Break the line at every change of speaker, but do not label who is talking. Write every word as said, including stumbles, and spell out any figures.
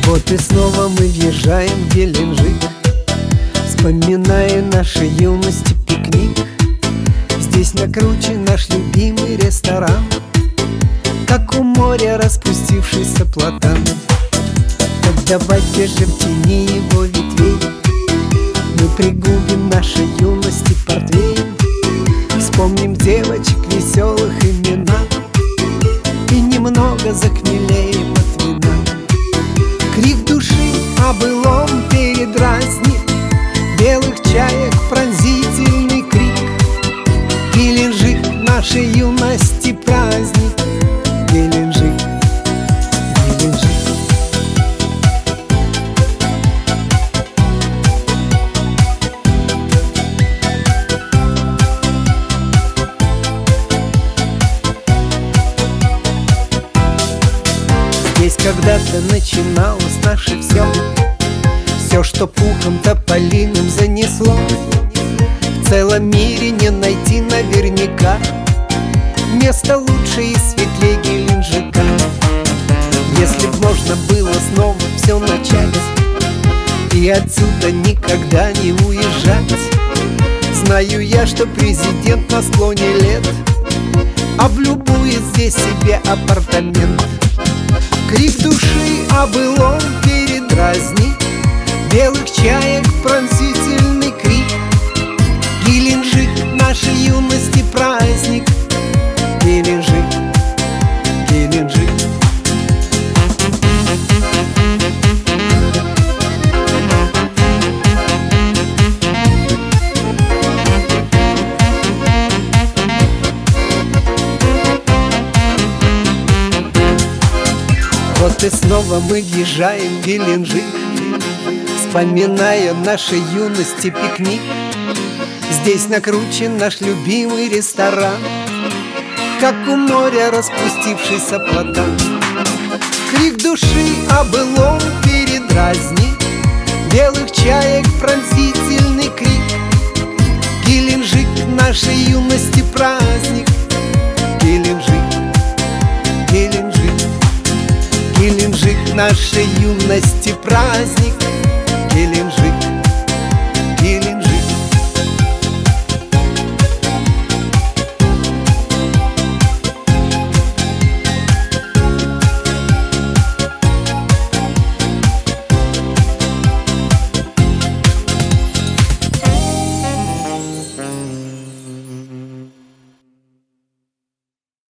Вот и снова мы въезжаем в Геленджик, вспоминая нашей юности пикник. Здесь накручен наш любимый ресторан, как у моря распустившийся платан. Так давайте же в тени его ветвей мы пригубим нашей юности портвейн. Вспомним девочек веселых имена и немного захмелеем от вина. Крик души о былом передразнит белых чаек пронзительный крик. Геленджик нашей юности праздник. Геленджик, Геленджик. Здесь когда-то начиналось наше все, все, что пухом тополиным занесло. В целом мире не найти наверняка место лучше и светлее Геленджика. Если б можно было снова все начать и отсюда никогда не уезжать, знаю я, что президент на склоне лет облюбует здесь себе апартамент. Крик души о былом передразнит белых чаек пронзительный крик. Геленджик нашей юности праздник. Геленджик, Геленджик. Вот и снова мы въезжаем в Геленджик, вспоминая нашей юности пикник. Здесь накручен наш любимый ресторан, как у моря распустившийся платан. Крик души о былом передразнит белых чаек пронзительный крик. Геленджик нашей юности праздник. Геленджик, Геленджик. Геленджик нашей юности праздник. Геленджик.